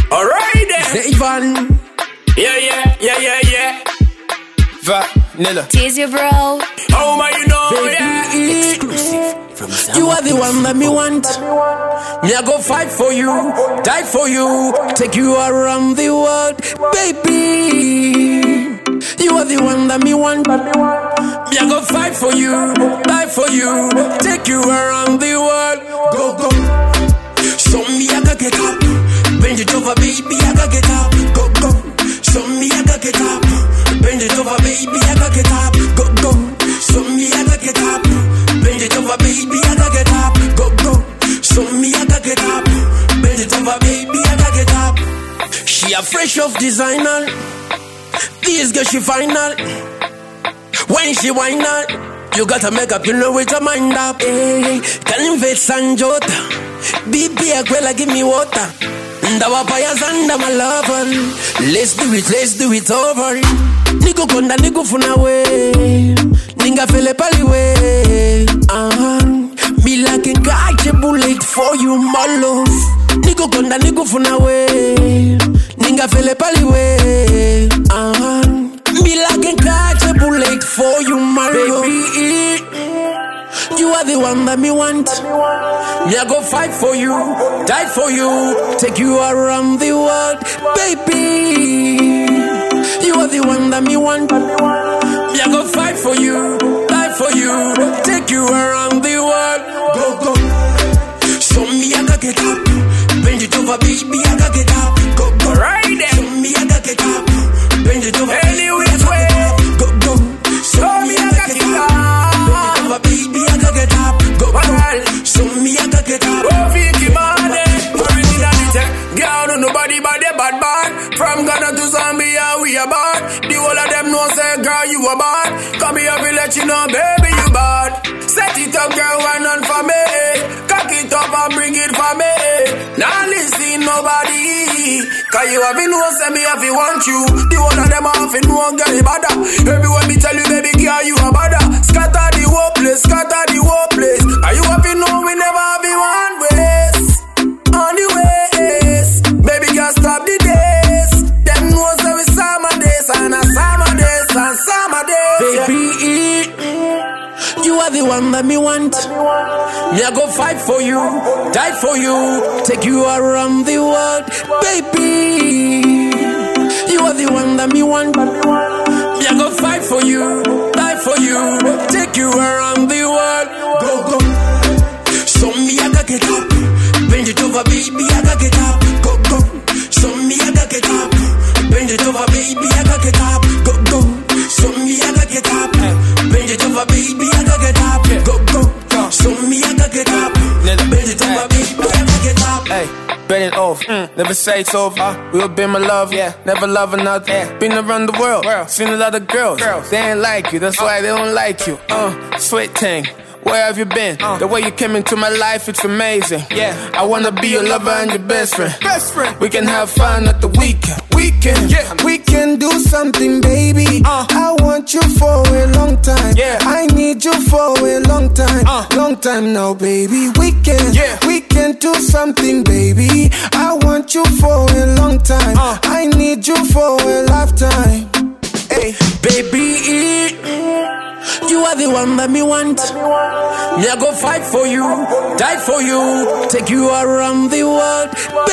Alright then. Ivan. Yeah. Vanilla. Tease you, bro. How am you know? Baby, Yeah. Exclusive from Sound. you are the one that me want. Me I go fight for you, die for you, take you around the world, baby. You are the one that me want. Me I go fight for you, die for you, take you around the world. Go. So me I gotta get up, bend it over, baby. I gotta get up. Go. So me I gotta get up, bend it over, baby. I gotta get up. Go. So me I gotta get up, bend it over, baby. I gotta get up. Go. So me I gotta get up, bend it over, baby. I gotta get up. She a fresh off designer. This girl she final. When she whine out, you gotta make up, you know with your mind up. Hey, can you invade Sanjota? BP Aquila, give me water. Ndawa paya zanda my lover. Let's do it over. Nigo konda nigo funa we. Ninga fele pali we. Me like a catch a bullet for you, my love. Nigo konda nigo funa we. Ninga fele pali we. Me like a catch a bullet for you, my love. You are the one that me want. Me I go fight for you, die for you, take you around the world, baby. You are the one that me want. Me I go fight for you, die for you, take you around the world. Go. So me I gotta get up, bend it over, baby. I gotta get up. Go. Right then. So me I gotta get up, bend it over. Any which way. Go. So me I gotta get up, bend it over, baby. I gotta get up. Go. So me I gotta get up. Oh, Vicky Money. Originality. Girl, no nobody but the bad bad. From Ghana to Zambia, we are bad. The whole of them know say, girl, you are bad. Come here, we let you know, baby, you bad. Set it up, girl, why not for me? Cock it up and bring it for me. Now listen, nobody. Cause you have been know, say me if you want you. The whole of them have been know, girl, you bad. Everywhere me tell you, baby, girl, you are bad. Scatter the whole place, scatter the whole place. Are you happy? No, we never have been one ways. On the ways, baby, girl, stop the days. Them knows that we summer days and a summer days and summer days. Baby, you are the one that me want. Me I go fight for you, die for you, take you around the world, baby. You are the one that me want. Me I go fight for you, die for you, take you around the world. Go. So me I gotta get up, bend it over, baby. I gotta get up. Go. So me I gotta get up, bend it over, baby. I gotta get up. Go. So me I gotta get up, bend it over, baby. I gotta get up. Go. So me I gotta get up, bend it over, baby. I gotta get up. Hey, bend it off. Never say it's over. We'll be my love. Never love another. Been around the world. Seen a lot of girls. They ain't like you. That's why they don't like you. Sweet thing. Where have you been? The way you came into my life, it's amazing. I wanna be your lover and your best friend. We can have fun at the weekend. We can do something, baby. I want you for a long time. I need you for a long time. Long time now, baby. We can do something, baby. I want you for a long time. I need you for a lifetime. Hey, baby, you are the one that me want. Me I go fight for you, die for you, take you around the world,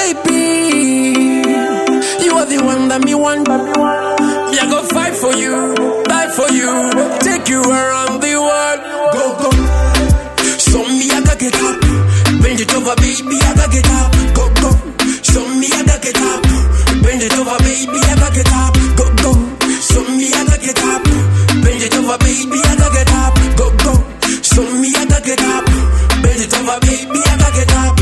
baby. You are the one that me want. Me I go fight for you, die for you, take you around the world. Go. So me I gotta get up, bend it over, baby. I gotta get up. Go. So me I gotta get up, bend it over, baby. I gotta get up. Go. So me I gotta get up, bend it over, baby. I gotta get up. Go. So me I gotta get up, bend it over, baby. I gotta get up.